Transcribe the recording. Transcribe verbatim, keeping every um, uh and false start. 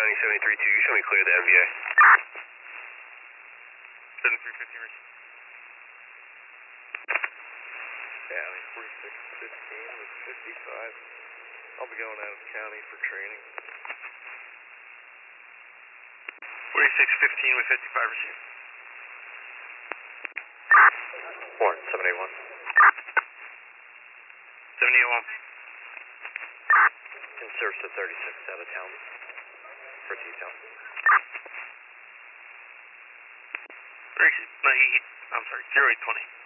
County seventy-three two, you show me clear the M V A. seventy-three fifteen, receive. County forty-six fifteen with fifty-five. I'll be going out of the county for training. forty-six fifteen with fifty-five, receive. Warren, seven eight one. seven eight one. In service to thirty-six out of town for detail. Receive. No, he, he, I'm sorry, zero eight twenty.